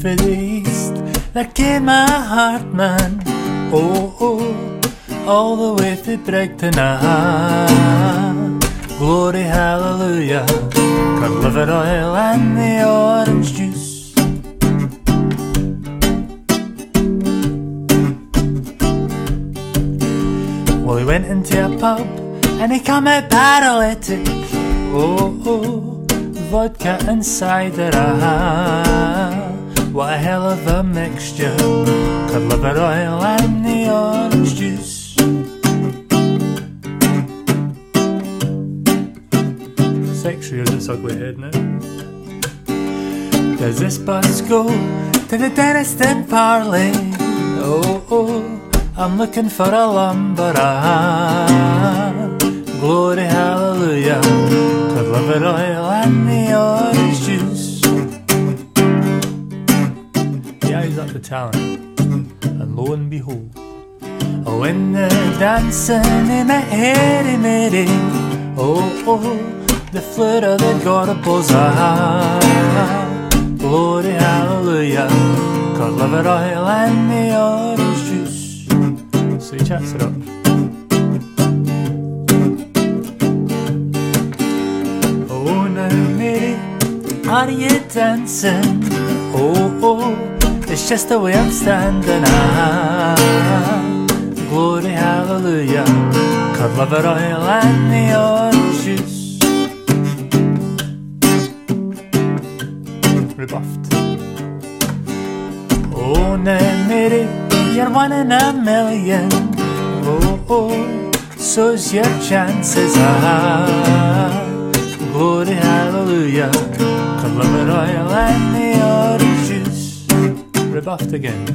for the east. There came my heart, man, oh, oh, all the way to Bregton. Glory, hallelujah, cod liver oil and the orange juice. Well, he went into a pub and he come out paralytic. Oh, oh, vodka and cider, what a hell of a mixture, cod liver oil and the orange juice. Sex rears its ugly head now. Does this bus go to the dentist in Parley? Oh, oh, I'm looking for a lumber. Glory, hallelujah, cod liver oil and the orange juice. He eyes up the talent, and lo and behold, oh, in the dancing in a hairy Mary, oh, oh, the flutter that got a buzz. Glory, hallelujah, cod liver oil and the orange juice. So he chats it up. Oh, now Mary, are you dancing? Oh, oh, it's just the way I'm standing. Glory, hallelujah, cod liver oil and the orange juice. Rebuffed. Oh, now Mary, you're one in a million. Oh, oh, so's your chances. Glory, hallelujah, cod liver oil and the orange juice. Rebuffed again.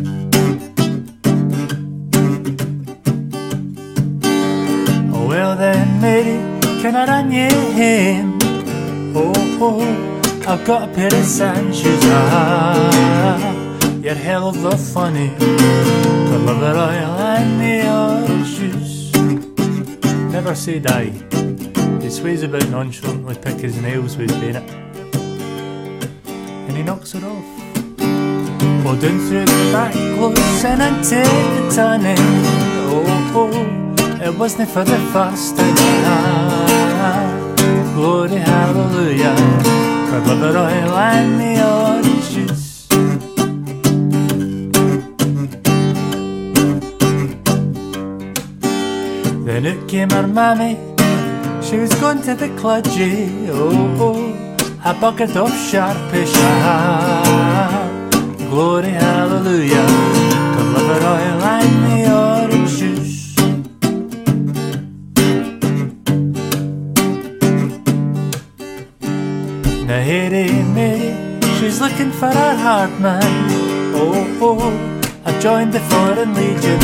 Oh, well then, Mary, can I run you home? Oh, oh, I've got a pair of sand shoes. You're hell of a funny, cod liver oil and the orange juice. Never say die. He sways about nonchalantly, pick his nails with his bayonet, and he knocks her off. Oh, down through the back close and into the tunnel. Oh, oh, it wasn't for the first time. Glory, hallelujah, cod liver oil and the orange juice. Then out came her mammy, she was going to the clergy. Oh, oh, a bucket of sharpish. Glory, hallelujah, cod liver oil and the orange juice. Now Hairy Mary, she's looking for her heart, man. Oh, oh, I joined the Foreign Legion.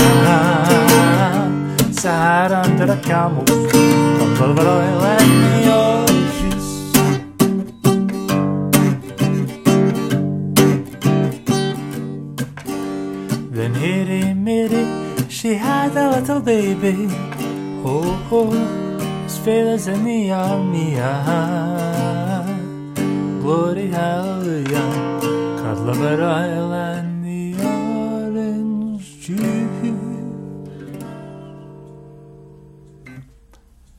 Sahara under a camel, cod liver oil and the orange juice. Then Hairy Mary, she had a little baby. Oh, oh, his father's in the army. Glory, hallelujah, cod liver oil and